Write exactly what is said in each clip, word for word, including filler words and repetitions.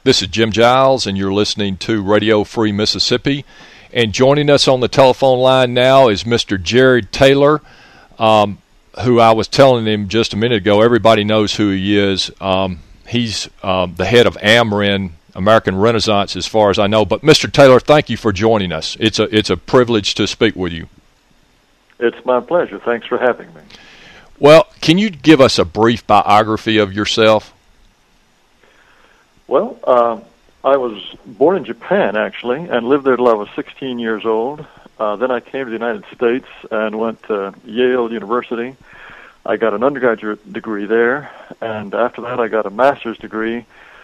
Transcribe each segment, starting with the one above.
This is Jim Giles, and you're listening to Radio Free Mississippi. And joining us on the telephone line now is Mister Jared Taylor, um, who I was telling him just a minute ago, everybody knows who he is. Um, he's um, the head of AmRen, American Renaissance, as far as I know. But, Mister Taylor, thank you for joining us. It's a, it's a privilege to speak with you. It's my pleasure. Thanks for having me. Well, can you give us a brief biography of yourself? Well, uh, I was born in Japan, actually, and lived there till I was sixteen years old. Uh, then I came to the United States and went to Yale University. I got an undergraduate degree there, and after that I got a master's degree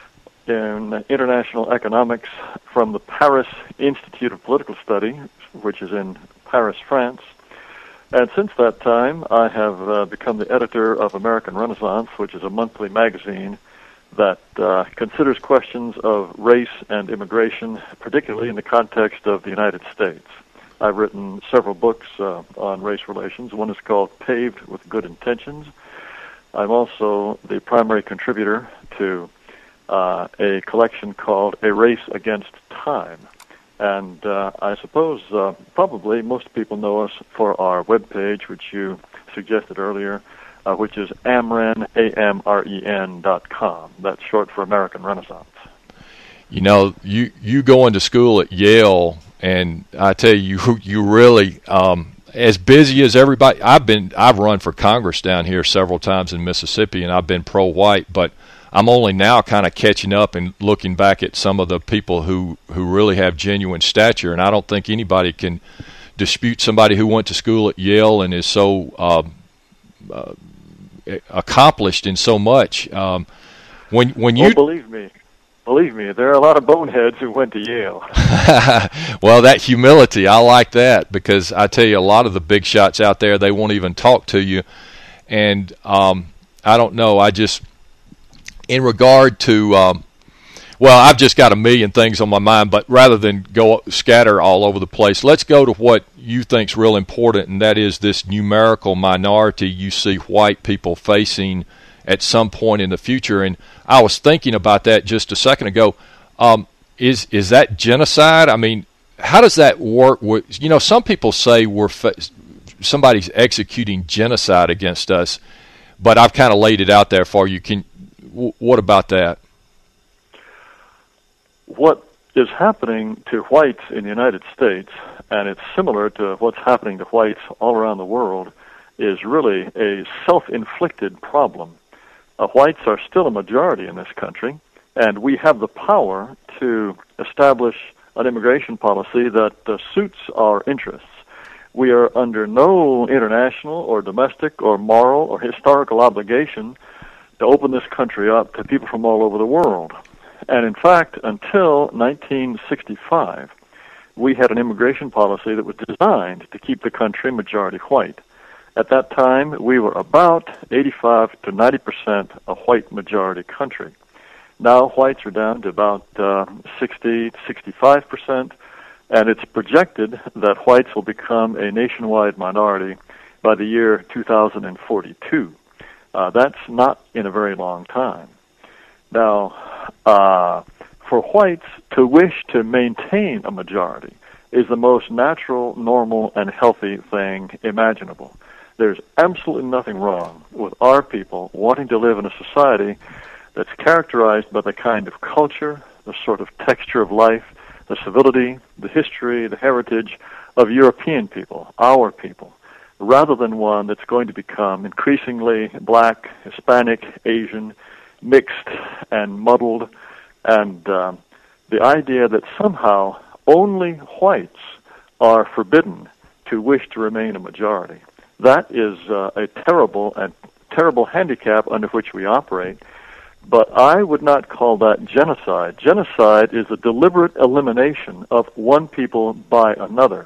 in international economics from the Paris Institute of Political Study, which is in Paris, France. And since that time, I have uh, become the editor of American Renaissance, which is a monthly magazine that uh, considers questions of race and immigration, particularly in the context of the United States. I've written several books uh, on race relations. One is called Paved with Good Intentions. I'm also the primary contributor to uh, a collection called A Race Against Time. And uh, I suppose uh, probably most people know us for our webpage, which you suggested earlier, Uh, which is AmRen, A M R E N dot com. That's short for American Renaissance. You know, you, you going to school at Yale, and I tell you, you, you really, um, as busy as everybody, I've been, I've run for Congress down here several times in Mississippi, and I've been pro-white, but I'm only now kind of catching up and looking back at some of the people who, who really have genuine stature, and I don't think anybody can dispute somebody who went to school at Yale and is so uh, uh, accomplished in so much. Um, when when you well, believe me, believe me, there are a lot of boneheads who went to Yale. Well, that humility, I like that, because I tell you, a lot of the big shots out there, they won't even talk to you. And um, I don't know, I just, in regard to, um, well, I've just got a million things on my mind, but rather than go scatter all over the place, let's go to what you think's real important, and that is this numerical minority you see white people facing at some point in the future. And I was thinking about that just a second ago. Um, is is that genocide? I mean, how does that work? With, you know, some people say we're fa- somebody's executing genocide against us, but I've kind of laid it out there for you. Can w- what about that? What is happening to whites in the United States, and it's similar to what's happening to whites all around the world, is really a self-inflicted problem. Uh, whites are still a majority in this country, and we have the power to establish an immigration policy that uh, suits our interests. We are under no international or domestic or moral or historical obligation to open this country up to people from all over the world. And in fact, until nineteen sixty-five, we had an immigration policy that was designed to keep the country majority white. At that time, we were about eighty-five to ninety percent a white majority country. Now whites are down to about uh, sixty to sixty-five percent, and it's projected that whites will become a nationwide minority by the year two thousand forty-two. Uh, that's not in a very long time. Now, uh, for whites to wish to maintain a majority is the most natural, normal, and healthy thing imaginable. There's absolutely nothing wrong with our people wanting to live in a society that's characterized by the kind of culture, the sort of texture of life, the civility, the history, the heritage of European people, our people, rather than one that's going to become increasingly black, Hispanic, Asian, mixed and muddled, and um, the idea that somehow only whites are forbidden to wish to remain a majority. That is uh, a terrible and terrible handicap under which we operate, but I would not call that genocide. Genocide is a deliberate elimination of one people by another.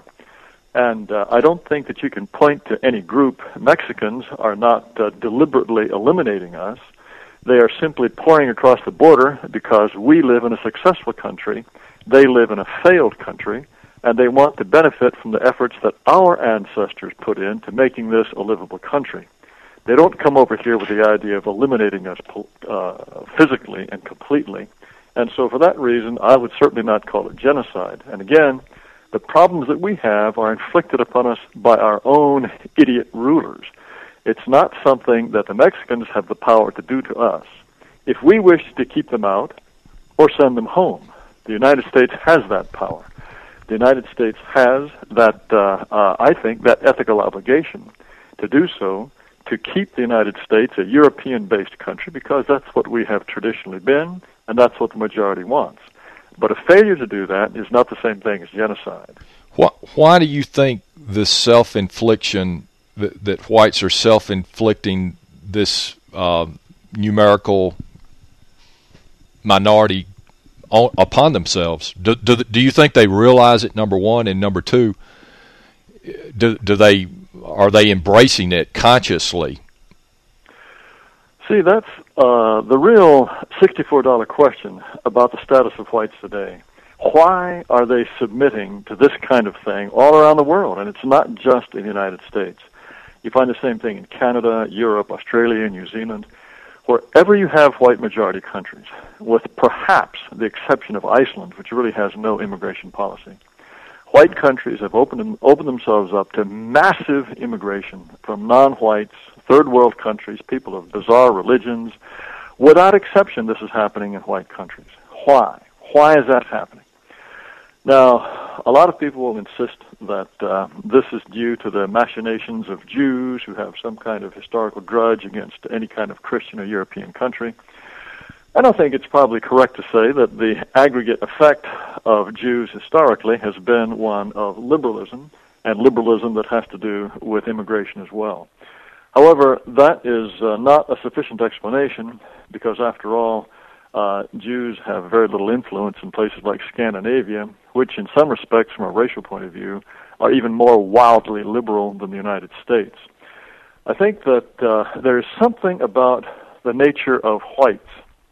And uh, I don't think that you can point to any group. Mexicans are not uh, deliberately eliminating us. They are simply pouring across the border because we live in a successful country, they live in a failed country, and they want to benefit from the efforts that our ancestors put into making this a livable country. They don't come over here with the idea of eliminating us uh, physically and completely, And so for that reason, I would certainly not call it genocide. And again, the problems that we have are inflicted upon us by our own idiot rulers. It's not something that the Mexicans have the power to do to us. If we wish to keep them out or send them home, the United States has that power. The United States has that, uh, uh, I think, that ethical obligation to do so, to keep the United States a European-based country, because that's what we have traditionally been, and that's what the majority wants. But a failure to do that is not the same thing as genocide. Why, why do you think this self-infliction, that, that whites are self-inflicting this uh, numerical minority on, upon themselves? Do, do, do you think they realize it, number one, and number two, do, do they are they embracing it consciously? See, that's uh, the real sixty-four dollar question about the status of whites today. Why are they submitting to this kind of thing all around the world? And it's not just in the United States. You find the same thing in Canada, Europe, Australia, New Zealand. Wherever you have white majority countries, with perhaps the exception of Iceland, which really has no immigration policy, white countries have opened, opened themselves up to massive immigration from non-whites, third world countries, people of bizarre religions. Without exception, this is happening in white countries. Why? Why is that happening? Now, a lot of people will insist that uh, this is due to the machinations of Jews who have some kind of historical grudge against any kind of Christian or European country. And I think it's probably correct to say that the aggregate effect of Jews historically has been one of liberalism, and liberalism that has to do with immigration as well. However, that is uh, not a sufficient explanation, because after all, uh, Jews have very little influence in places like Scandinavia, which in some respects, from a racial point of view, are even more wildly liberal than the United States. I think that uh, there is something about the nature of whites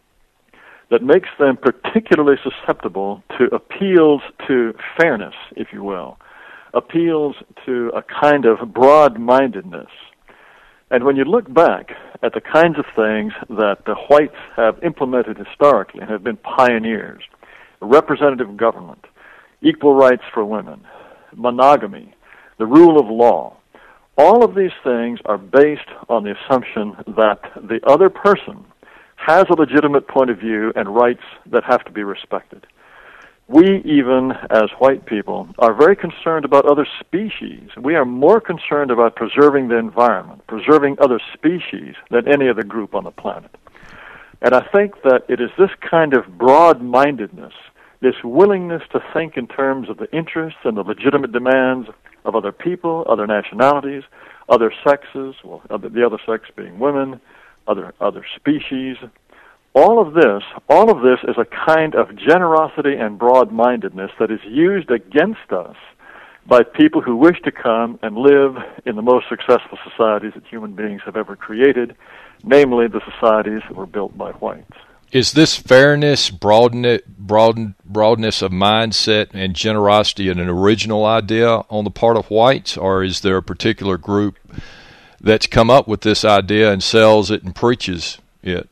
that makes them particularly susceptible to appeals to fairness, if you will, appeals to a kind of broad-mindedness. And when you look back at the kinds of things that the whites have implemented historically and have been pioneers, representative government, equal rights for women, monogamy, the rule of law, all of these things are based on the assumption that the other person has a legitimate point of view and rights that have to be respected. We, even as white people, are very concerned about other species. We are more concerned about preserving the environment, preserving other species, than any other group on the planet. And I think that it is this kind of broad-mindedness, this willingness to think in terms of the interests and the legitimate demands of other people, other nationalities, other sexes, well, the other sex being women, other other species. All of this, all of this is a kind of generosity and broad-mindedness that is used against us by people who wish to come and live in the most successful societies that human beings have ever created, namely the societies that were built by whites. Is this fairness, broaden, broaden, broadness of mindset, and generosity an original idea on the part of whites, or is there a particular group that's come up with this idea and sells it and preaches it?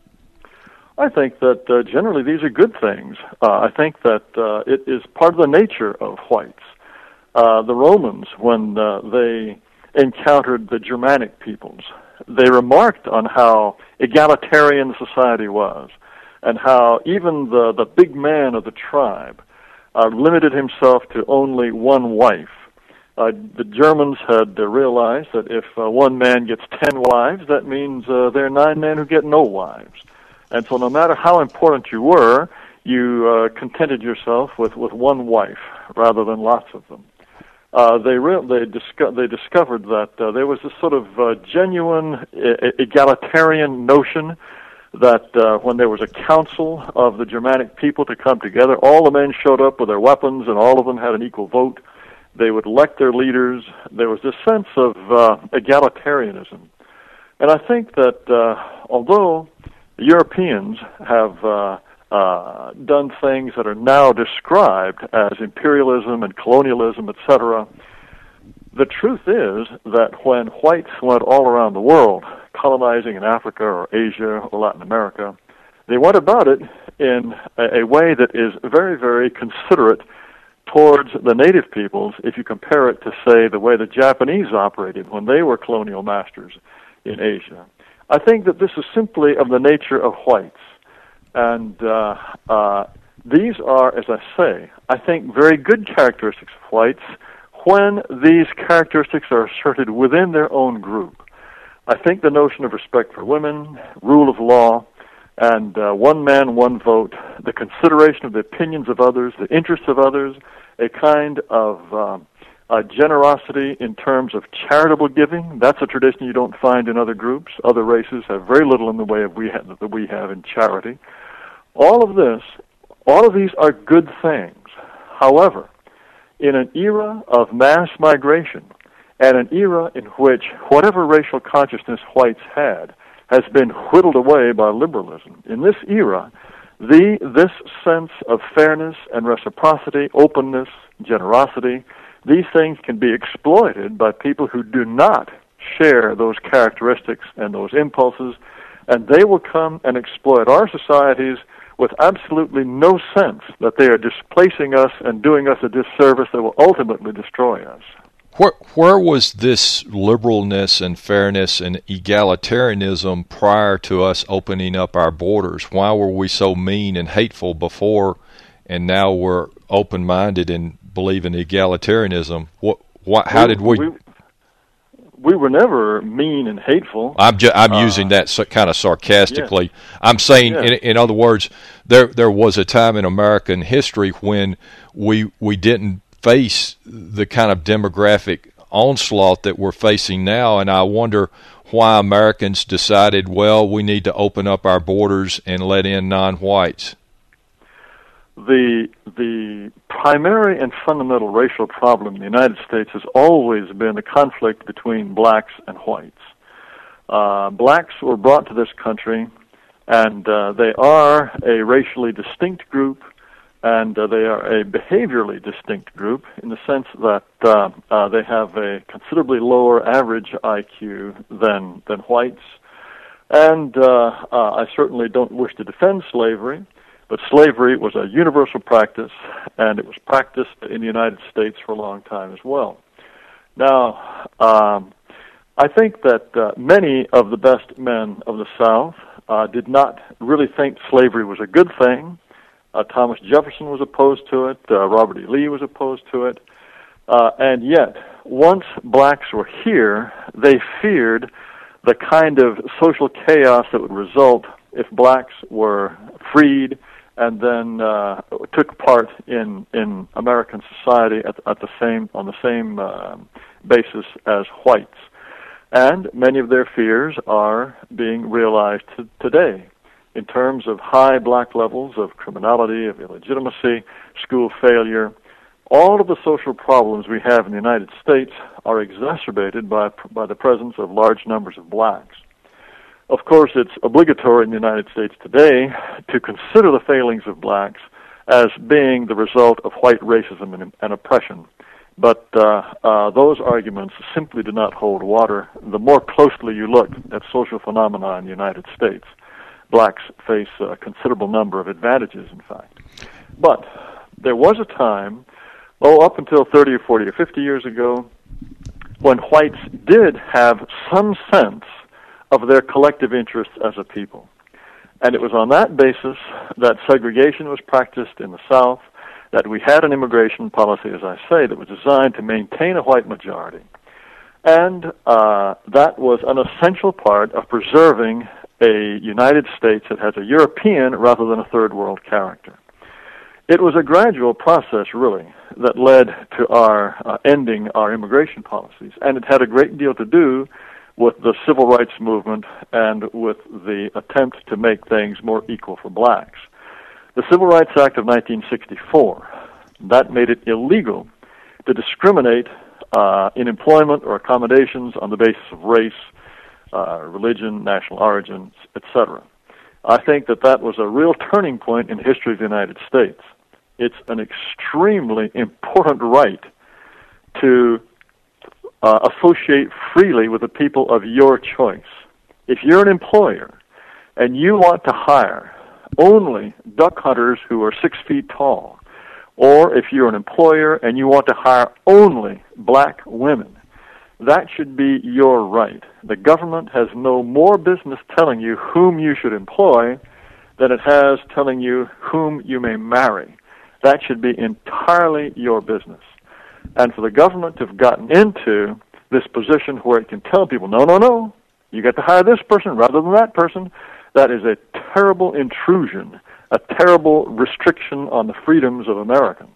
I think that uh, generally these are good things. Uh, I think that uh, it is part of the nature of whites. Uh, the Romans, when uh, they encountered the Germanic peoples, they remarked on how egalitarian society was, and how even the, the big man of the tribe uh, limited himself to only one wife. Uh, the Germans had uh, realized that if uh, one man gets ten wives, that means uh, there are nine men who get no wives. And so no matter how important you were, you uh, contented yourself with, with one wife rather than lots of them. Uh, they re- they, disco- they discovered that uh, there was this sort of uh, genuine e- egalitarian notion that uh, when there was a council of the Germanic people to come together, all the men showed up with their weapons and all of them had an equal vote. They would elect their leaders. There was this sense of uh, egalitarianism. And I think that uh, although the Europeans have uh, uh, done things that are now described as imperialism and colonialism, et cetera, the truth is that when whites went all around the world, colonizing in Africa or Asia or Latin America, They went about it in a, a way that is very, very considerate towards the native peoples if you compare it to, say, the way the Japanese operated when they were colonial masters in Asia. I think that this is simply of the nature of whites. And uh, uh, these are, as I say, I think very good characteristics of whites when these characteristics are asserted within their own group. I think the notion of respect for women, rule of law, and uh, one man, one vote, the consideration of the opinions of others, the interests of others, a kind of uh, uh, generosity in terms of charitable giving. That's a tradition you don't find in other groups. Other races have very little in the way of we have, that we have in charity. All of this, all of these are good things. However, in an era of mass migration and an era in which whatever racial consciousness whites had has been whittled away by liberalism, in this era, the this sense of fairness and reciprocity, openness, generosity, these things can be exploited by people who do not share those characteristics and those impulses, and they will come and exploit our societies with absolutely no sense that they are displacing us and doing us a disservice that will ultimately destroy us. Where, where was this liberalness and fairness and egalitarianism prior to us opening up our borders? Why were we so mean and hateful before, and now we're open-minded and believe in egalitarianism? What, what, how we, did we... we... We were never mean and hateful. I'm ju- I'm uh, using that so, kind of sarcastically. Yeah. I'm saying, yeah. in, in other words, there there was a time in American history when we we didn't face the kind of demographic onslaught that we're facing now, and I wonder why Americans decided, well, we need to open up our borders and let in non-whites. The the primary and fundamental racial problem in the United States has always been the conflict between blacks and whites. Uh, blacks were brought to this country, and uh, they are a racially distinct group, and uh, they are a behaviorally distinct group in the sense that uh, uh, they have a considerably lower average I Q than than whites. And uh, uh, I certainly don't wish to defend slavery, but slavery was a universal practice, and it was practiced in the United States for a long time as well. Now, um, I think that uh, many of the best men of the South uh, did not really think slavery was a good thing. Uh, Thomas Jefferson was opposed to it. Uh, Robert E. Lee was opposed to it. Uh, and yet, once blacks were here, they feared the kind of social chaos that would result if blacks were freed and then uh, took part in, in American society at, at the same on the same uh, basis as whites. And many of their fears are being realized t- today in terms of high black levels of criminality, of illegitimacy, school failure. All of the social problems we have in the United States are exacerbated by by the presence of large numbers of blacks. Of course, it's obligatory in the United States today to consider the failings of blacks as being the result of white racism and, and oppression. But uh, uh, those arguments simply do not hold water. The more closely you look at social phenomena in the United States, blacks face a considerable number of advantages, in fact. But there was a time, oh, up until thirty or forty or fifty years ago, when whites did have some sense of their collective interests as a people. And it was on that basis that segregation was practiced in the South, that we had an immigration policy, as I say, that was designed to maintain a white majority. And uh, that was an essential part of preserving a United States that has a European rather than a third world character. It was a gradual process, really, that led to our uh, ending our immigration policies, and it had a great deal to do with the civil rights movement and with the attempt to make things more equal for blacks. The Civil Rights Act of nineteen sixty-four, that made it illegal to discriminate uh, in employment or accommodations on the basis of race, uh, religion, national origin, et cetera. I think that that was a real turning point in the history of the United States. It's an extremely important right to uh, associate freely with the people of your choice. If you're an employer and you want to hire only duck hunters who are six feet tall, or if you're an employer and you want to hire only black women, that should be your right. The government has no more business telling you whom you should employ than it has telling you whom you may marry. That should be entirely your business. And for the government to have gotten into this position where it can tell people, no, no, no, you got to hire this person rather than that person, that is a terrible intrusion, a terrible restriction on the freedoms of Americans.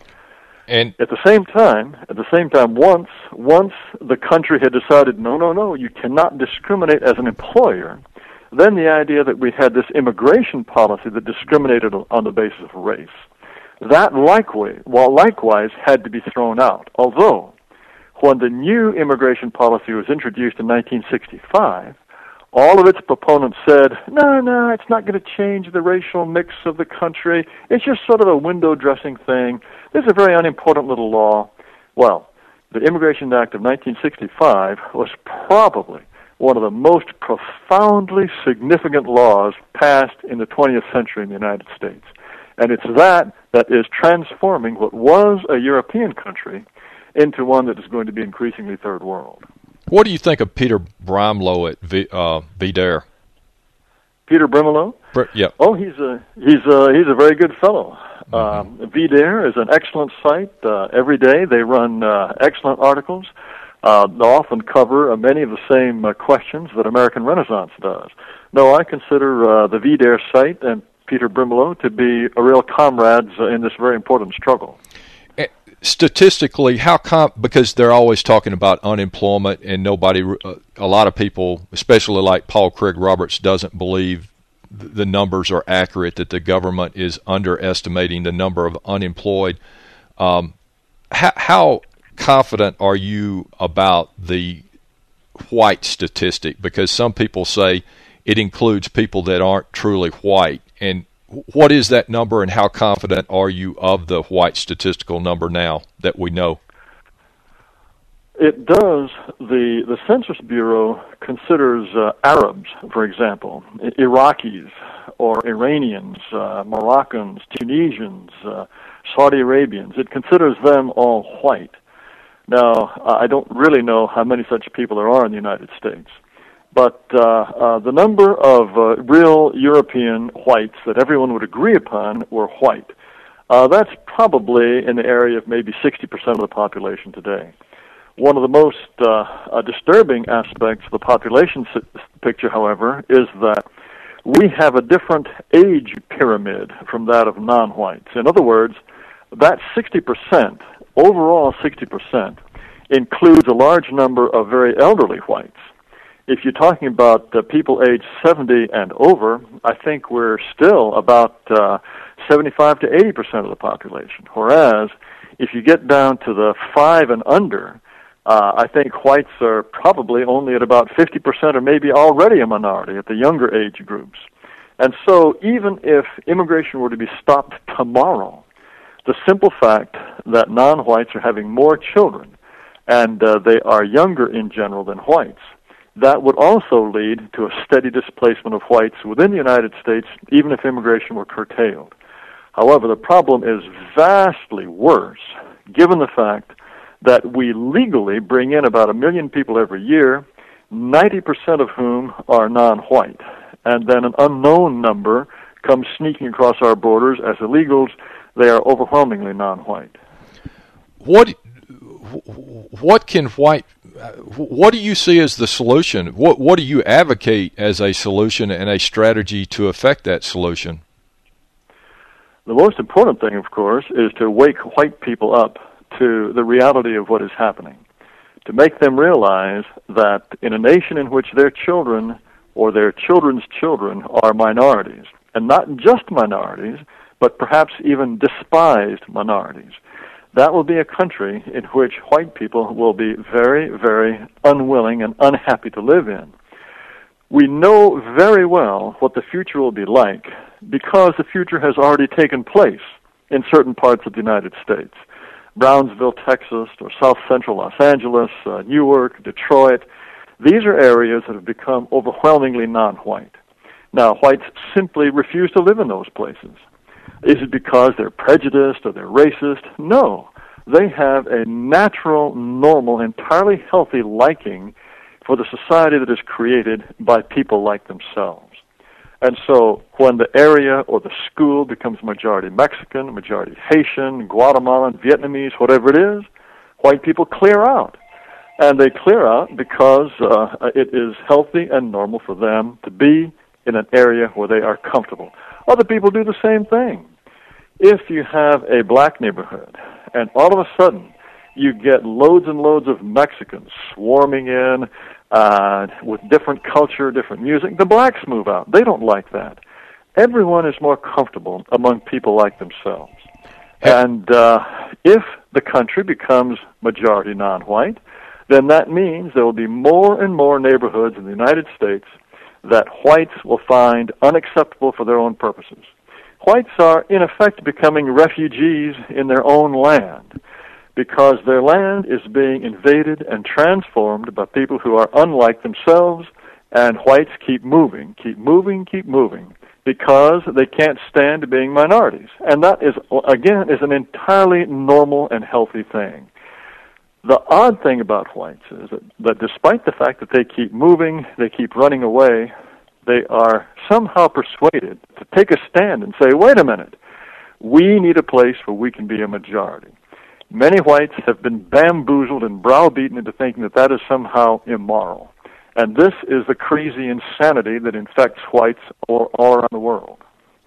And at the same time, at the same time, once once the country had decided, no, no, no, you cannot discriminate as an employer, then the idea that we had this immigration policy that discriminated on the basis of race, that likewise, well, likewise had to be thrown out. Although, when the new immigration policy was introduced in nineteen sixty-five, all of its proponents said, no, no, it's not going to change the racial mix of the country. It's just sort of a window dressing thing. This is a very unimportant little law. Well, the Immigration Act of nineteen sixty-five was probably one of the most profoundly significant laws passed in the twentieth century in the United States. And it's that that is transforming what was a European country into one that is going to be increasingly third world. What do you think of Peter Brimelow at v, uh, V D A R E? Peter Brimelow? Br- yeah. Oh, he's a he's a he's a very good fellow. Mm-hmm. Um, V D A R E is an excellent site. Uh, every day they run uh, excellent articles. Uh, they often cover uh, many of the same uh, questions that American Renaissance does. No, I consider uh, the V D A R E site and Peter Brimelow to be a real comrades uh, in this very important struggle. Statistically, how com- because they're always talking about unemployment, and nobody, uh, a lot of people, especially like Paul Craig Roberts, doesn't believe th- the numbers are accurate, that the government is underestimating the number of unemployed. Um, how, how confident are you about the white statistic? Because some people say it includes people that aren't truly white. And what is that number, and how confident are you of the white statistical number now that we know? It does. The the Census Bureau considers uh, Arabs, for example, Iraqis or Iranians, uh, Moroccans, Tunisians, uh, Saudi Arabians. It considers them all white. Now, I don't really know how many such people there are in the United States. But uh, uh, the number of uh, real European whites that everyone would agree upon were white. Uh, that's probably in the area of maybe sixty percent of the population today. One of the most uh, uh, disturbing aspects of the population s- picture, however, is that we have a different age pyramid from that of non-whites. In other words, that sixty percent, overall sixty percent, includes a large number of very elderly whites. If you're talking about uh, people aged seventy and over, I think we're still about uh, seventy-five to eighty percent of the population. Whereas, if you get down to the five and under, uh, I think whites are probably only at about fifty percent or maybe already a minority at the younger age groups. And so even if immigration were to be stopped tomorrow, the simple fact that non-whites are having more children and uh, they are younger in general than whites, that would also lead to a steady displacement of whites within the United States, even if immigration were curtailed. However, the problem is vastly worse, given the fact that we legally bring in about a million people every year, ninety percent of whom are non-white, and then an unknown number comes sneaking across our borders as illegals. They are overwhelmingly non-white. What what can white what do you see as the solution? What what do you advocate as a solution and a strategy to affect that solution? The most important thing, of course, is to wake white people up to the reality of what is happening, to make them realize that in a nation in which their children or their children's children are minorities, and not just minorities, but perhaps even despised minorities, that will be a country in which white people will be very, very unwilling and unhappy to live in. We know very well what the future will be like because the future has already taken place in certain parts of the United States. Brownsville, Texas, or South Central Los Angeles, uh, Newark, Detroit. These are areas that have become overwhelmingly non-white. Now, whites simply refuse to live in those places. Is it because they're prejudiced or they're racist? No. They have a natural, normal, entirely healthy liking for the society that is created by people like themselves. And so when the area or the school becomes majority Mexican, majority Haitian, Guatemalan, Vietnamese, whatever it is, white people clear out. And they clear out because uh, it is healthy and normal for them to be in an area where they are comfortable. Other people do the same thing. If you have a black neighborhood and all of a sudden you get loads and loads of Mexicans swarming in uh, with different culture, different music, the blacks move out. They don't like that. Everyone is more comfortable among people like themselves. And uh, if the country becomes majority non-white, then that means there will be more and more neighborhoods in the United States that whites will find unacceptable for their own purposes. Whites are, in effect, becoming refugees in their own land because their land is being invaded and transformed by people who are unlike themselves, and whites keep moving, keep moving, keep moving, because they can't stand being minorities. And that is, again, is an entirely normal and healthy thing. The odd thing about whites is that, that despite the fact that they keep moving, they keep running away, they are somehow persuaded to take a stand and say, wait a minute, we need a place where we can be a majority. Many whites have been bamboozled and browbeaten into thinking that that is somehow immoral. And this is the crazy insanity that infects whites all, all around the world.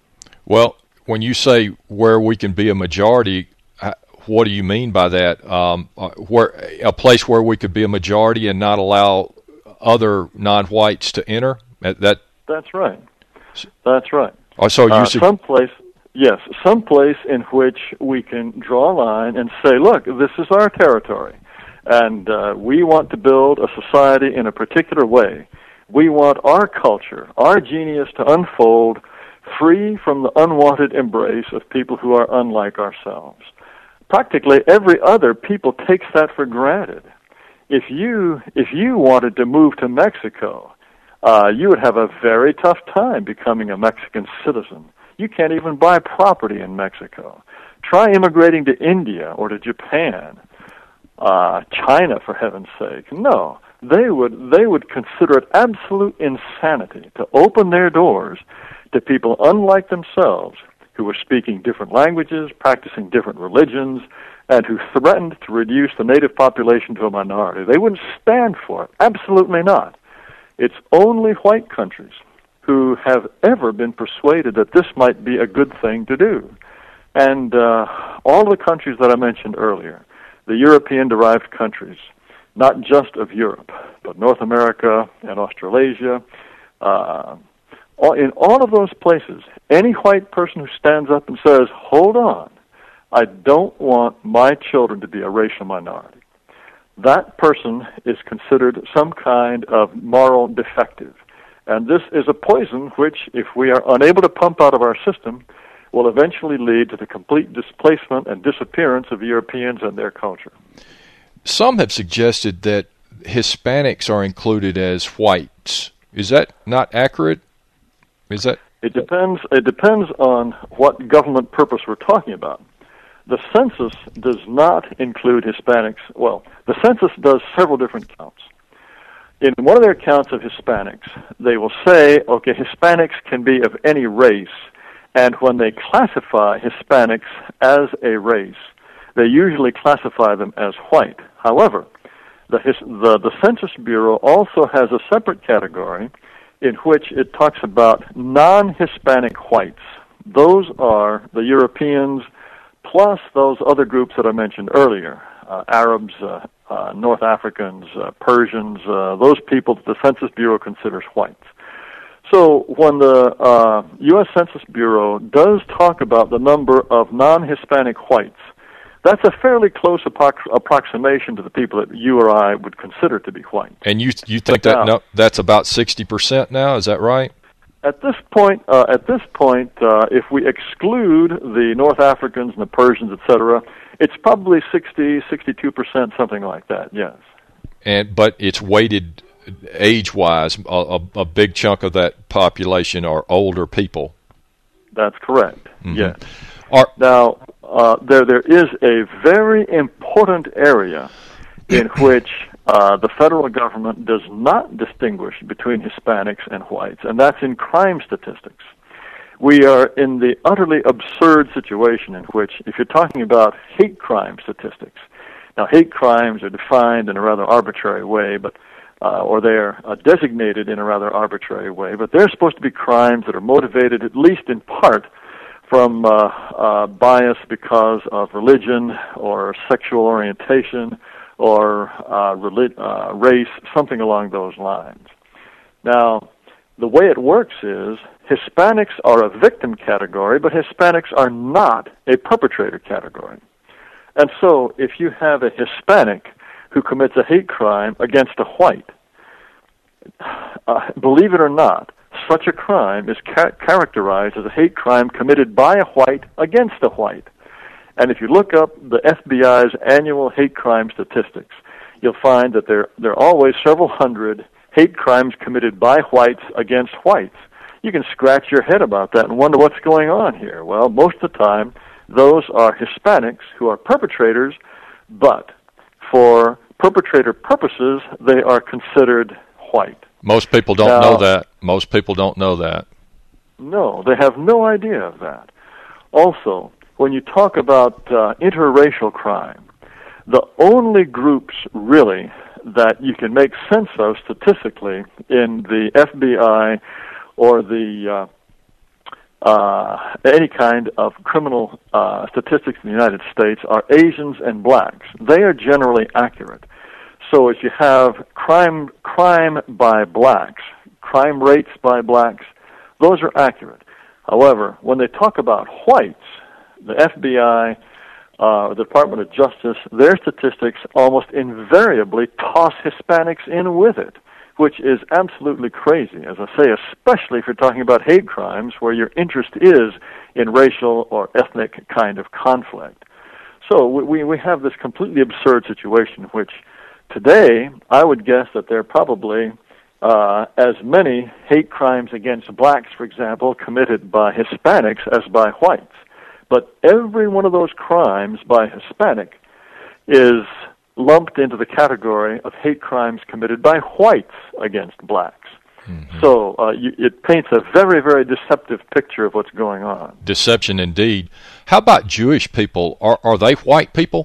Well, when you say where we can be a majority, what do you mean by that? Um, where a place where we could be a majority and not allow other non-whites to enter? That that's right. That's right. Oh, so you uh, should... someplace, yes, someplace in which we can draw a line and say, look, this is our territory, and uh, we want to build a society in a particular way. We want our culture, our genius to unfold free from the unwanted embrace of people who are unlike ourselves. Practically every other people takes that for granted. If you if you wanted to move to Mexico, uh, you would have a very tough time becoming a Mexican citizen. You can't even buy property in Mexico. Try immigrating to India or to Japan, uh, China, for heaven's sake. No, they would they would consider it absolute insanity to open their doors to people unlike themselves, who were speaking different languages, practicing different religions, and who threatened to reduce the native population to a minority. They wouldn't stand for it. Absolutely not. It's only white countries who have ever been persuaded that this might be a good thing to do. And uh, all the countries that I mentioned earlier, the European-derived countries, not just of Europe, but North America and Australasia, uh, in all of those places, any white person who stands up and says, hold on, I don't want my children to be a racial minority, that person is considered some kind of moral defective. And this is a poison which, if we are unable to pump out of our system, will eventually lead to the complete displacement and disappearance of Europeans and their culture. Some have suggested that Hispanics are included as whites. Is that not accurate? Is that? It depends. It depends on what government purpose we're talking about. The census does not include Hispanics. Well, the census does several different counts. In one of their counts of Hispanics, they will say, okay, Hispanics can be of any race, and when they classify Hispanics as a race, they usually classify them as white. However, the, the, the Census Bureau also has a separate category in which it talks about non-Hispanic whites. Those are the Europeans plus those other groups that I mentioned earlier, uh, Arabs, uh, uh, North Africans, uh, Persians, uh, those people that the Census Bureau considers whites. So when the uh, U S Census Bureau does talk about the number of non-Hispanic whites, that's a fairly close appro- approximation to the people that you or I would consider to be white. And you you think that no, that's about sixty percent now? Is that right? At this point, uh, at this point, uh, if we exclude the North Africans and the Persians, et cetera, it's probably sixty, sixty-two percent, something like that. Yes. And but it's weighted age-wise, a, a, a big chunk of that population are older people. That's correct. Mm-hmm. Yes. Are, now, uh, there there is a very important area in which uh, the federal government does not distinguish between Hispanics and whites, and that's in crime statistics. We are in the utterly absurd situation in which, if you're talking about hate crime statistics, now hate crimes are defined in a rather arbitrary way, but uh, or they're uh, designated in a rather arbitrary way, but they're supposed to be crimes that are motivated, at least in part, from uh, uh, bias because of religion or sexual orientation or uh, relig- uh, race, something along those lines. Now, the way it works is Hispanics are a victim category, but Hispanics are not a perpetrator category. And so if you have a Hispanic who commits a hate crime against a white, uh, believe it or not, such a crime is ca- characterized as a hate crime committed by a white against a white. And if you look up the F B I's annual hate crime statistics, you'll find that there, there are always several hundred hate crimes committed by whites against whites. You can scratch your head about that and wonder what's going on here. Well, most of the time, those are Hispanics who are perpetrators, but for perpetrator purposes, they are considered white. Most people don't now, know that. Most people don't know that. No, they have no idea of that. Also, when you talk about uh, interracial crime, the only groups really that you can make sense of statistically in the F B I or the uh, uh, any kind of criminal uh, statistics in the United States are Asians and blacks. They are generally accurate. So if you have crime crime by blacks, crime rates by blacks, those are accurate. However, when they talk about whites, the F B I, uh, the Department of Justice, their statistics almost invariably toss Hispanics in with it, which is absolutely crazy, as I say, especially if you're talking about hate crimes where your interest is in racial or ethnic kind of conflict. So we, we have this completely absurd situation in which today I would guess that there are probably uh, as many hate crimes against blacks, for example, committed by Hispanics as by whites. But every one of those crimes by Hispanic is lumped into the category of hate crimes committed by whites against blacks. Mm-hmm. So uh, you, it paints a very, very deceptive picture of what's going on. Deception indeed. How about Jewish people? Are are they white people?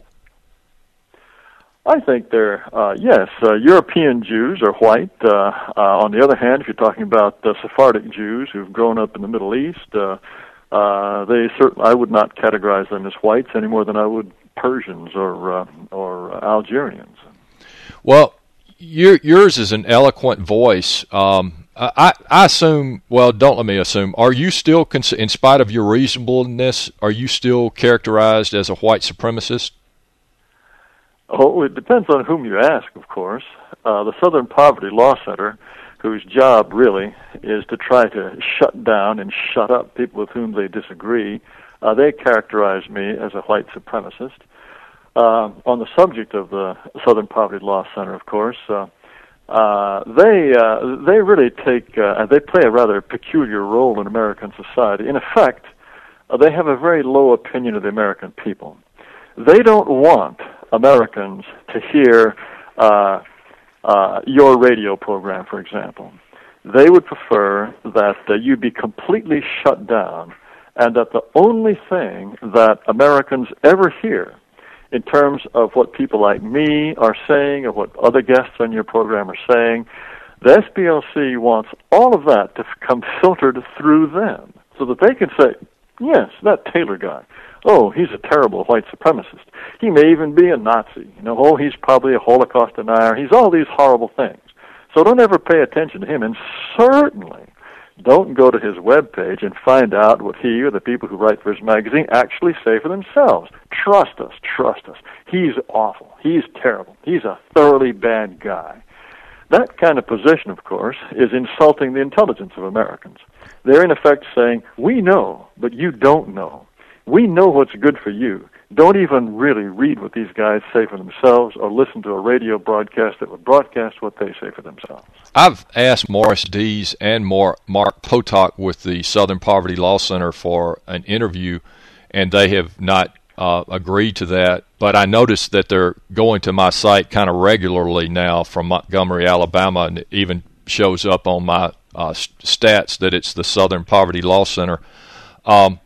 I think they're, uh, yes, uh, European Jews are white. Uh, uh, on the other hand, if you're talking about uh, Sephardic Jews who've grown up in the Middle East, uh, uh, they certainly, I would not categorize them as whites any more than I would Persians or uh, or uh, Algerians. Well, your, yours is an eloquent voice. Um, I, I assume, well, don't let me assume, are you still, in spite of your reasonableness, are you still characterized as a white supremacist? Oh, it depends on whom you ask, of course. Uh, the Southern Poverty Law Center, whose job really is to try to shut down and shut up people with whom they disagree, uh, they characterize me as a white supremacist. Uh, on the subject of the Southern Poverty Law Center, of course, uh, uh, they uh, they really take uh, they play a rather peculiar role in American society. In effect, uh, they have a very low opinion of the American people. They don't want Americans to hear uh, uh, your radio program, for example. They would prefer that uh, you be completely shut down and that the only thing that Americans ever hear in terms of what people like me are saying or what other guests on your program are saying, the S P L C wants all of that to come filtered through them so that they can say, yes, that Taylor guy, oh, he's a terrible white supremacist. He may even be a Nazi. You know, oh, he's probably a Holocaust denier. He's all these horrible things. So don't ever pay attention to him, and certainly don't go to his webpage and find out what he or the people who write for his magazine actually say for themselves. Trust us, trust us. He's awful. He's terrible. He's a thoroughly bad guy. That kind of position, of course, is insulting the intelligence of Americans. They're in effect saying, we know, but you don't know. We know what's good for you. don't even really read what these guys say for themselves or listen to a radio broadcast that would broadcast what they say for themselves. I've asked Morris Dees and Mark Potok with the Southern Poverty Law Center for an interview, and they have not uh, agreed to that. But I noticed that they're going to my site kind of regularly now from Montgomery, Alabama, and it even shows up on my uh, stats that it's the Southern Poverty Law Center. Um,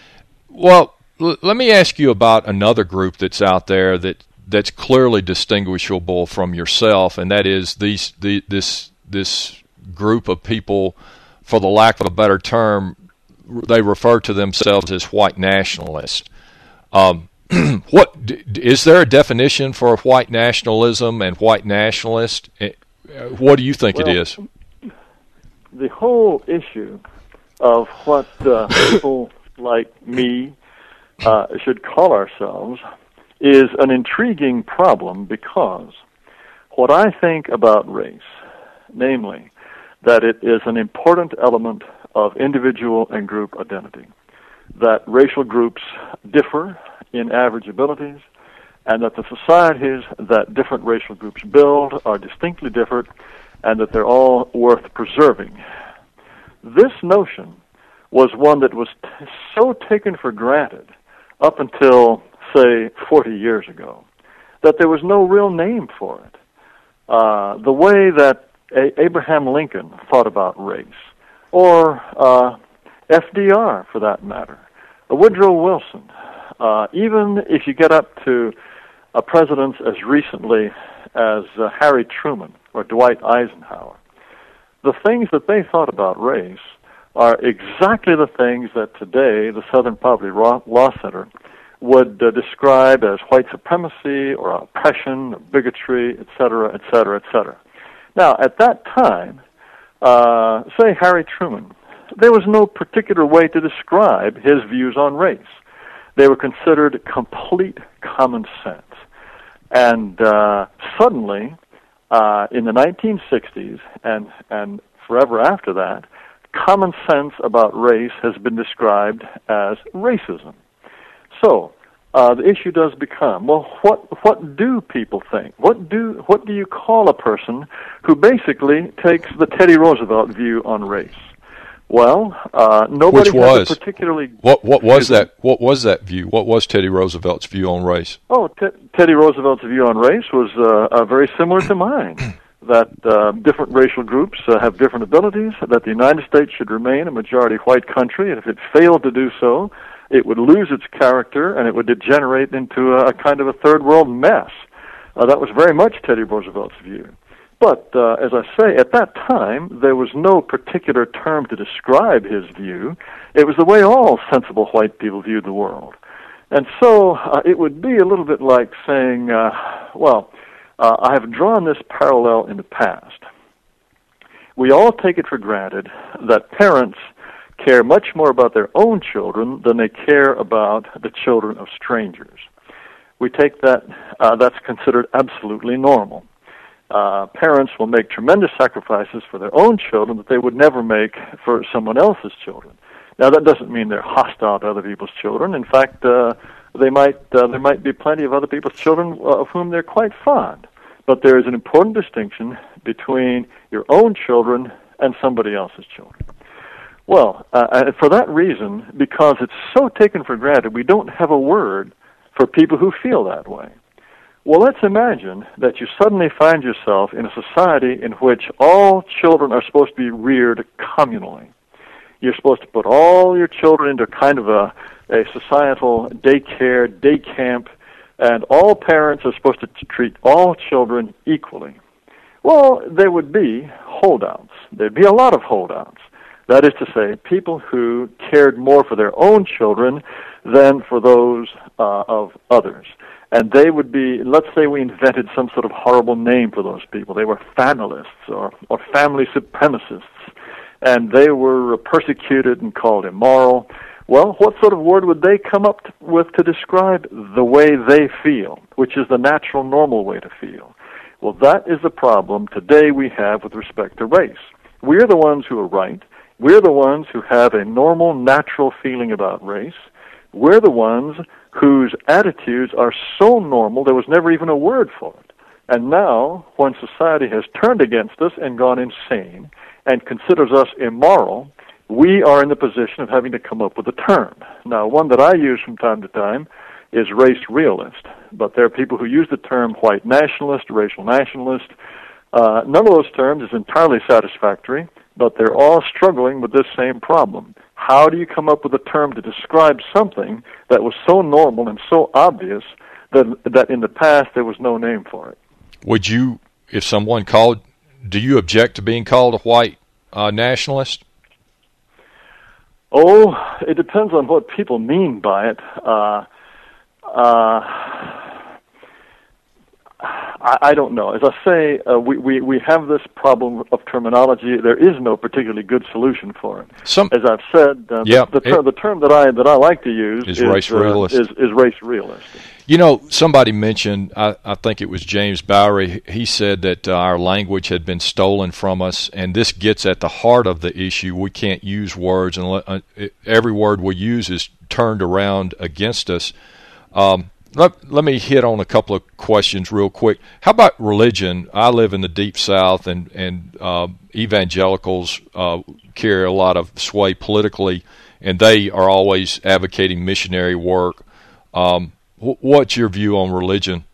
well, l- let me ask you about another group that's out there that that's clearly distinguishable from yourself, and that is these the, this this group of people, for the lack of a better term, they refer to themselves as white nationalists. Um, what is there a definition for white nationalism and white nationalist? What do you think well, it is? The whole issue of what uh, people like me uh, should call ourselves is an intriguing problem, because what I think about race, namely that it is an important element of individual and group identity, that racial groups differ in average abilities, and that the societies that different racial groups build are distinctly different, and that they're all worth preserving. This notion was one that was t- so taken for granted up until, say, forty years ago, that there was no real name for it. Uh, the way that a- Abraham Lincoln thought about race, or uh, F D R for that matter, Woodrow Wilson, uh, even if you get up to uh, presidents as recently as uh, Harry Truman or Dwight Eisenhower, the things that they thought about race are exactly the things that today the Southern Poverty Law Center would uh, describe as white supremacy or oppression, or bigotry, et cetera, et cetera, et cetera. Now, at that time, uh, say Harry Truman, there was no particular way to describe his views on race. They were considered complete common sense. And uh, suddenly, uh, in the nineteen sixties and, and forever after that, common sense about race has been described as racism. So, uh, the issue does become, well, what what do people think? What do what do you call a person who basically takes the Teddy Roosevelt view on race? Well, uh, nobody Which was has a particularly what what was that? What was that view? What was Teddy Roosevelt's view on race? Oh, T- Teddy Roosevelt's view on race was uh, uh, very similar to mine. That uh, different racial groups uh, have different abilities, that the United States should remain a majority white country, and if it failed to do so, it would lose its character and it would degenerate into a, a kind of a third world mess. Uh, that was very much Teddy Roosevelt's view. But, uh, as I say, at that time, there was no particular term to describe his view. It was the way all sensible white people viewed the world. And so uh, it would be a little bit like saying, uh, well, Uh, I have drawn this parallel in the past. We all take it for granted that parents care much more about their own children than they care about the children of strangers. We take that, uh, that's considered absolutely normal. Uh, parents will make tremendous sacrifices for their own children that they would never make for someone else's children. Now, that doesn't mean they're hostile to other people's children. In fact, uh, they might uh, there might be plenty of other people's children of whom they're quite fond. But there is an important distinction between your own children and somebody else's children. Well, uh, for that reason, because it's so taken for granted, we don't have a word for people who feel that way. Well, let's imagine that you suddenly find yourself in a society in which all children are supposed to be reared communally. You're supposed to put all your children into kind of a, a societal daycare, day camp, and all parents are supposed to t- treat all children equally. Well, there would be holdouts. There'd be a lot of holdouts. That is to say, people who cared more for their own children than for those uh, of others. And they would be, let's say we invented some sort of horrible name for those people. They were familists or, or family supremacists. And they were persecuted and called immoral. Well, what sort of word would they come up to, with to describe the way they feel, which is the natural, normal way to feel? Well, that is the problem today we have with respect to race. We're the ones who are right. We're the ones who have a normal, natural feeling about race. We're the ones whose attitudes are so normal there was never even a word for it. And now, when society has turned against us and gone insane and considers us immoral, we are in the position of having to come up with a term. Now, one that I use from time to time is race realist, but there are people who use the term white nationalist, racial nationalist. Uh, none of those terms is entirely satisfactory, but they're all struggling with this same problem. How do you come up with a term to describe something that was so normal and so obvious that, that in the past there was no name for it? Would you, if someone called, do you object to being called a white uh, nationalist? Oh, it depends on what people mean by it. Uh, uh, I, I don't know. As I say, uh, we, we, we have this problem of terminology. There is no particularly good solution for it. Some, As I've said, uh, yeah, the, the, ter- it, the term that I that I like to use is, is race realist. Uh, is, is race realist. You know, somebody mentioned, I, I think it was James Bowery, he said that uh, our language had been stolen from us, and this gets at the heart of the issue. We can't use words, and uh, every word we use is turned around against us. Um, let, let me hit on a couple of questions real quick. How about religion? I live in the Deep South, and, and uh, evangelicals uh, carry a lot of sway politically, and they are always advocating missionary work. Um What's your view on religion?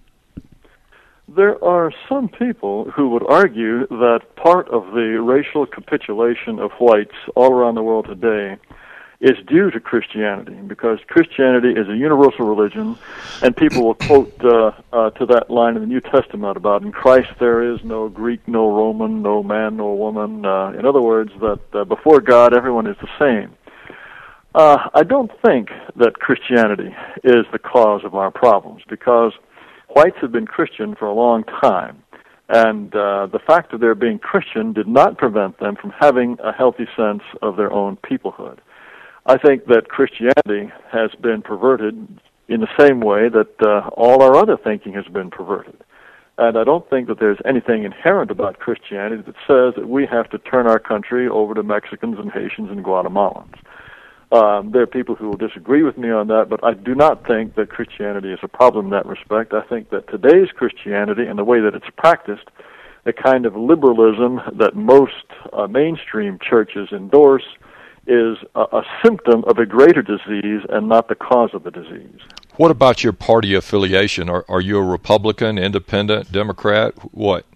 There are some people who would argue that part of the racial capitulation of whites all around the world today is due to Christianity, because Christianity is a universal religion, and people will quote uh, uh, to that line in the New Testament about, in Christ there is no Greek, no Roman, no man, no woman. Uh, in other words, that uh, before God everyone is the same. Uh, I don't think that Christianity is the cause of our problems, because whites have been Christian for a long time, and uh, the fact of their being Christian did not prevent them from having a healthy sense of their own peoplehood. I think that Christianity has been perverted in the same way that uh, all our other thinking has been perverted. And I don't think that there's anything inherent about Christianity that says that we have to turn our country over to Mexicans and Haitians and Guatemalans. Um, there are people who will disagree with me on that, but I do not think that Christianity is a problem in that respect. I think that today's Christianity and the way that it's practiced, the kind of liberalism that most uh, mainstream churches endorse, is a, a symptom of a greater disease and not the cause of the disease. What about your party affiliation? Are, are you a Republican, Independent, Democrat? What?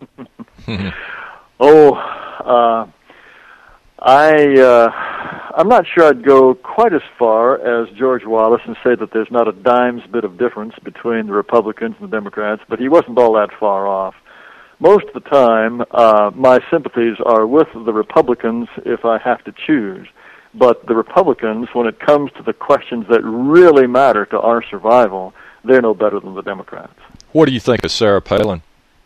oh, uh, I... Uh, I'm not sure I'd go quite as far as George Wallace and say that there's not a dime's bit of difference between the Republicans and the Democrats, but he wasn't all that far off. Most of the time, uh, my sympathies are with the Republicans if I have to choose, but the Republicans, when it comes to the questions that really matter to our survival, they're no better than the Democrats. What do you think of Sarah Palin?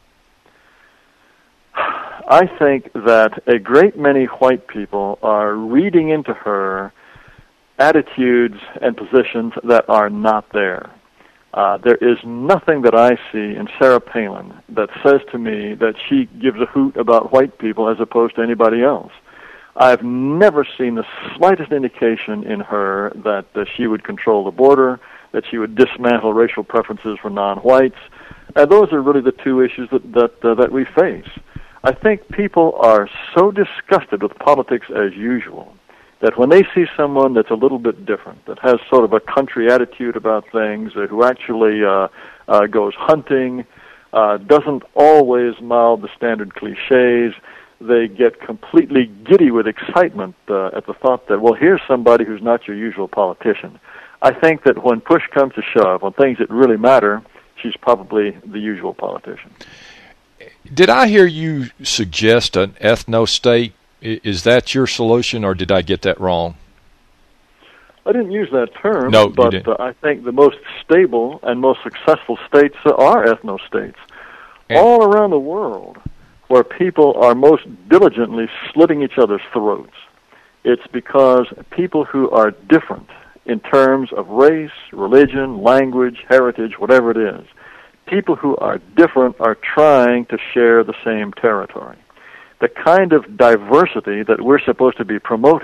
I think that a great many white people are reading into her attitudes and positions that are not there. Uh, there is nothing that I see in Sarah Palin that says to me that she gives a hoot about white people as opposed to anybody else. I've never seen the slightest indication in her that uh, she would control the border, that she would dismantle racial preferences for non-whites, and those are really the two issues that that, uh, that we face. I think people are so disgusted with politics as usual that when they see someone that's a little bit different, that has sort of a country attitude about things, uh, who actually uh, uh, goes hunting, uh, doesn't always mouth the standard cliches, they get completely giddy with excitement uh, at the thought that, well, here's somebody who's not your usual politician. I think that when push comes to shove, on things that really matter, she's probably the usual politician. Did I hear you suggest an ethno-state? Is that your solution, or did I get that wrong? I didn't use that term, no, but uh, I think the most stable and most successful states are ethno-states. And all around the world, where people are most diligently slitting each other's throats, it's because people who are different in terms of race, religion, language, heritage, whatever it is, people who are different are trying to share the same territory. The kind of diversity that we're supposed to be promoting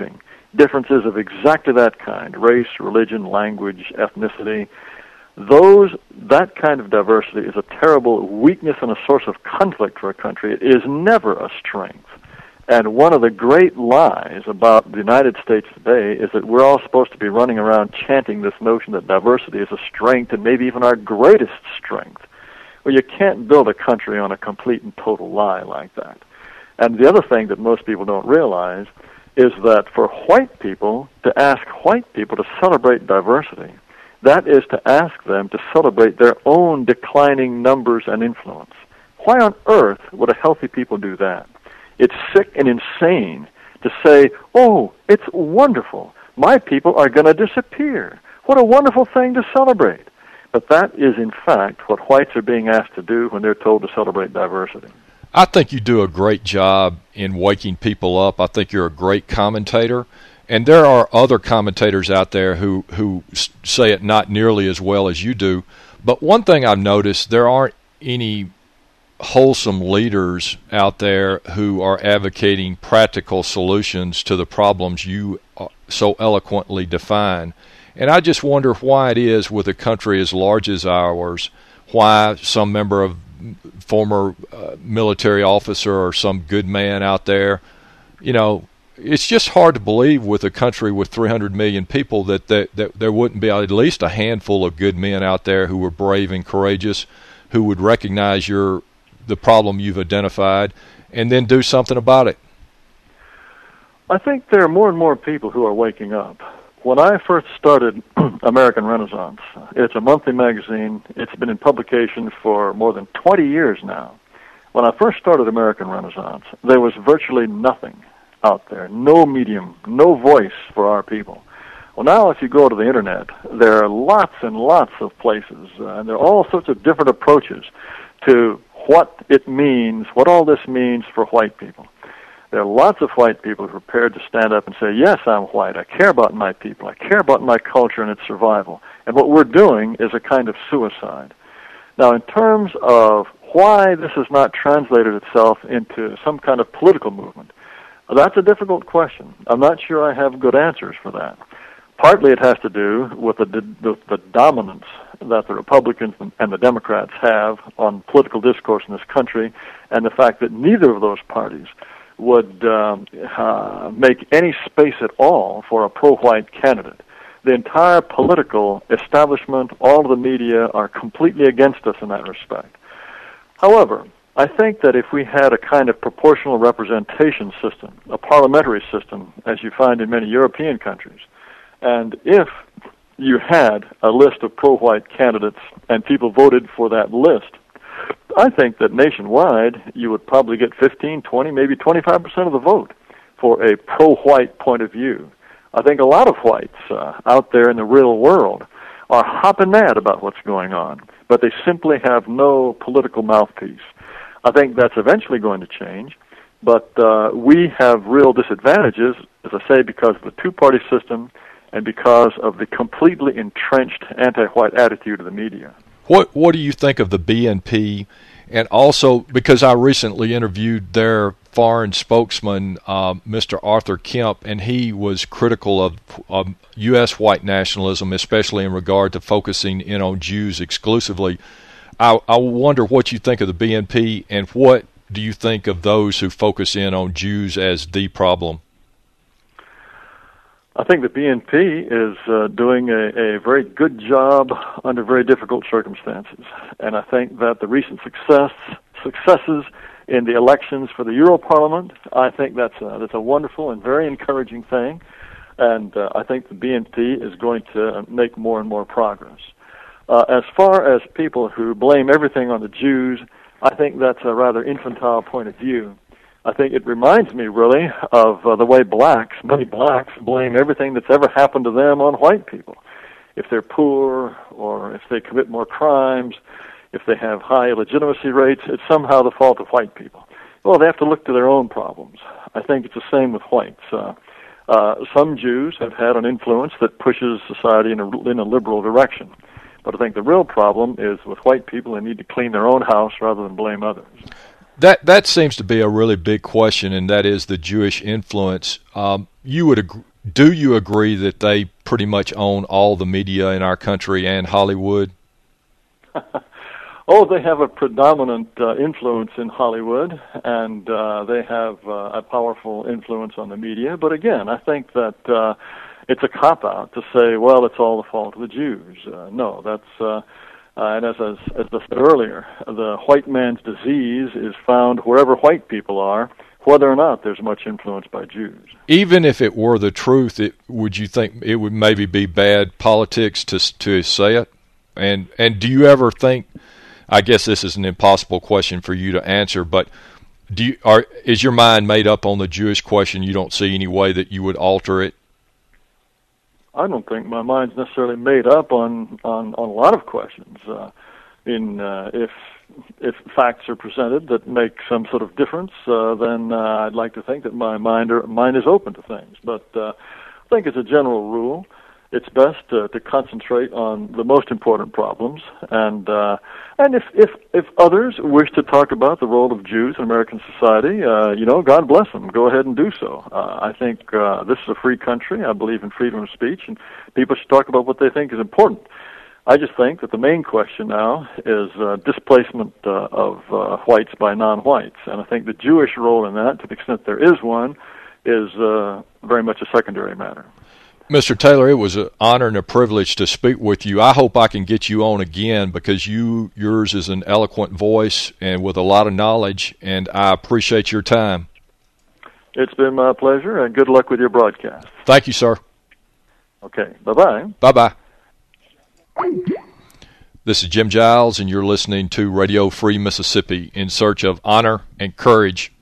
differences of exactly that kind, race, religion, language, ethnicity, those that kind of diversity is a terrible weakness and a source of conflict for a country. It is never a strength. And one of the great lies about the United States today is that we're all supposed to be running around chanting this notion that diversity is a strength and maybe even our greatest strength. Well, you can't build a country on a complete and total lie like that. And the other thing that most people don't realize is that for white people to ask white people to celebrate diversity, that is to ask them to celebrate their own declining numbers and influence. Why on earth would a healthy people do that? It's sick and insane to say, oh, it's wonderful. My people are going to disappear. What a wonderful thing to celebrate. But that is, in fact, what whites are being asked to do when they're told to celebrate diversity. I think you do a great job in waking people up. I think you're a great commentator. And there are other commentators out there who, who say it not nearly as well as you do. But one thing I've noticed, there aren't any wholesome leaders out there who are advocating practical solutions to the problems you so eloquently define. And I just wonder why it is with a country as large as ours, why some member of former uh, military officer or some good man out there, you know, it's just hard to believe with a country with three hundred million people that, that, that there wouldn't be at least a handful of good men out there who were brave and courageous, who would recognize your the problem you've identified and then do something about it. I think there are more and more people who are waking up. When I first started American Renaissance, it's a monthly magazine. It's been in publication for more than twenty years now. When I first started American Renaissance, there was virtually nothing out there, no medium, no voice for our people. Well, now if you go to the Internet, there are lots and lots of places, uh, and there are all sorts of different approaches to what it means, what all this means for white people. There are lots of white people who are prepared to stand up and say, yes, I'm white, I care about my people, I care about my culture and its survival. And what we're doing is a kind of suicide. Now, in terms of why this has not translated itself into some kind of political movement, that's a difficult question. I'm not sure I have good answers for that. Partly it has to do with the, the, the dominance that the Republicans and the Democrats have on political discourse in this country, and the fact that neither of those parties would um, uh, make any space at all for a pro-white candidate. The entire political establishment, all of the media are completely against us in that respect. However, I think that if we had a kind of proportional representation system, a parliamentary system, as you find in many European countries, and if you had a list of pro-white candidates and people voted for that list, I think that nationwide you would probably get fifteen, twenty, maybe twenty-five percent of the vote for a pro-white point of view. I think a lot of whites uh, out there in the real world are hopping mad about what's going on, but they simply have no political mouthpiece. I think that's eventually going to change, but uh, we have real disadvantages, as I say, because of the two-party system and because of the completely entrenched anti-white attitude of the media. What What do you think of the B N P? And also, because I recently interviewed their foreign spokesman, uh, Mister Arthur Kemp, and he was critical of um, U S white nationalism, especially in regard to focusing in on Jews exclusively. I, I wonder what you think of the B N P, and what do you think of those who focus in on Jews as the problem? I think the B N P is uh, doing a, a very good job under very difficult circumstances. And I think that the recent success successes in the elections for the Euro Parliament, I think that's a, that's a wonderful and very encouraging thing. And uh, I think the B N P is going to make more and more progress. Uh, as far as people who blame everything on the Jews, I think that's a rather infantile point of view. I think it reminds me, really, of uh, the way blacks, many blacks, blame everything that's ever happened to them on white people. If they're poor, or if they commit more crimes, if they have high illegitimacy rates, it's somehow the fault of white people. Well, they have to look to their own problems. I think it's the same with whites. Uh, uh, some Jews have had an influence that pushes society in a, in a liberal direction. But I think the real problem is with white people, they need to clean their own house rather than blame others. That that seems to be a really big question, and that is the Jewish influence. Um, you would agree, do you agree that they pretty much own all the media in our country and Hollywood? Oh, they have a predominant uh, influence in Hollywood, and uh, they have uh, a powerful influence on the media. But again, I think that uh, it's a cop-out to say, well, it's all the fault of the Jews. Uh, no, that's, uh, uh, and as, as, as I said earlier, the white man's disease is found wherever white people are, whether or not there's much influence by Jews. Even if it were the truth, it, would you think it would maybe be bad politics to to say it? And and do you ever think, I guess this is an impossible question for you to answer, but do you, are, is your mind made up on the Jewish question? You don't see any way that you would alter it? I don't think my mind's necessarily made up on, on, on a lot of questions. Uh, in uh, if if facts are presented that make some sort of difference, uh, then uh, I'd like to think that my mind are, mind is open to things. But uh, I think as a general rule, it's best uh, to concentrate on the most important problems, and uh, and if, if if others wish to talk about the role of Jews in American society, uh, you know, God bless them. Go ahead and do so. Uh, I think uh, this is a free country. I believe in freedom of speech, and people should talk about what they think is important. I just think that the main question now is uh, displacement uh, of uh, whites by non-whites, and I think the Jewish role in that, to the extent there is one, is uh, very much a secondary matter. Mister Taylor, it was an honor and a privilege to speak with you. I hope I can get you on again because you yours is an eloquent voice and with a lot of knowledge, and I appreciate your time. It's been my pleasure, and good luck with your broadcast. Thank you, sir. Okay, bye-bye. Bye-bye. This is Jim Giles, and you're listening to Radio Free Mississippi, in search of honor and courage.